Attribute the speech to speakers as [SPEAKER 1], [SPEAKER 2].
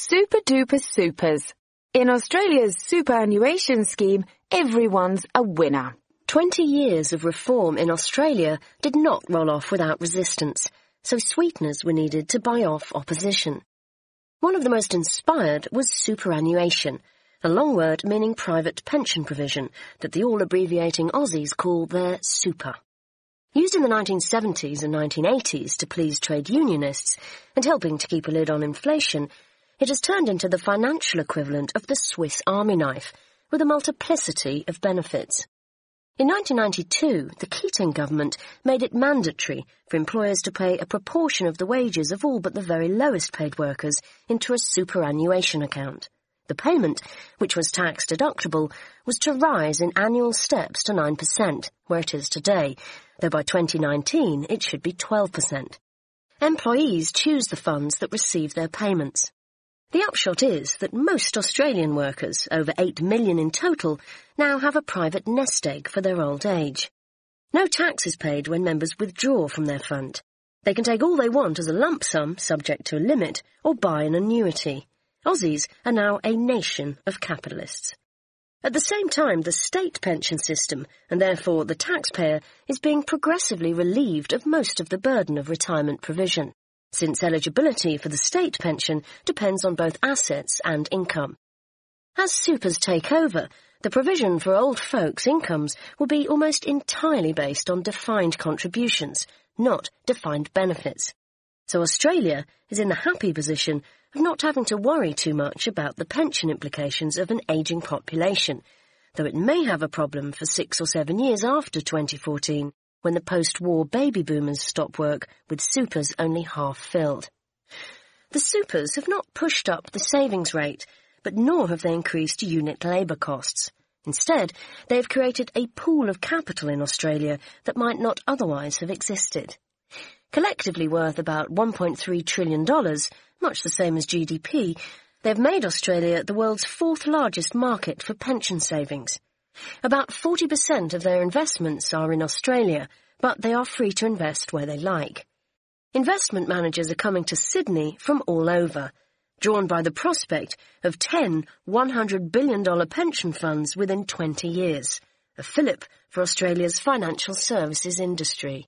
[SPEAKER 1] Super duper supers. In Australia's superannuation scheme, everyone's a winner.
[SPEAKER 2] 20 years of reform in Australia did not roll off without resistance, so sweeteners were needed to buy off opposition. One of the most inspired was superannuation, a long word meaning private pension provision that the all-abbreviating Aussies call their super. Used in the 1970s and 1980s to please trade unionists and helping to keep a lid on inflation, it has turned into the financial equivalent of the Swiss Army knife, with a multiplicity of benefits. In 1992, the Keating government made it mandatory for employers to pay a proportion of the wages of all but the very lowest paid workers into a superannuation account. The payment, which was tax deductible, was to rise in annual steps to 9%, where it is today, though by 2019 it should be 12%. Employees choose the funds that receive their payments. The upshot is that most Australian workers, over 8 million in total, now have a private nest egg for their old age. No tax is paid when members withdraw from their fund. They can take all they want as a lump sum, subject to a limit, or buy an annuity. Aussies are now a nation of capitalists. At the same time, the state pension system, and therefore the taxpayer, is being progressively relieved of most of the burden of retirement provision, since eligibility for the state pension depends on both assets and income. As supers take over, the provision for old folks' incomes will be almost entirely based on defined contributions, not defined benefits. So Australia is in the happy position of not having to worry too much about the pension implications of an ageing population, though it may have a problem for 6 or 7 years after 2014, when the post-war baby boomers stop work with supers only half filled. The supers have not pushed up the savings rate, but nor have they increased unit labour costs. Instead, they have created a pool of capital in Australia that might not otherwise have existed. Collectively worth about $1.3 trillion, much the same as GDP, they have made Australia the world's 4th largest market for pension savings. About 40% of their investments are in Australia, but they are free to invest where they like. Investment managers are coming to Sydney from all over, drawn by the prospect of 10 $100 billion pension funds within 20 years, a fillip for Australia's financial services industry.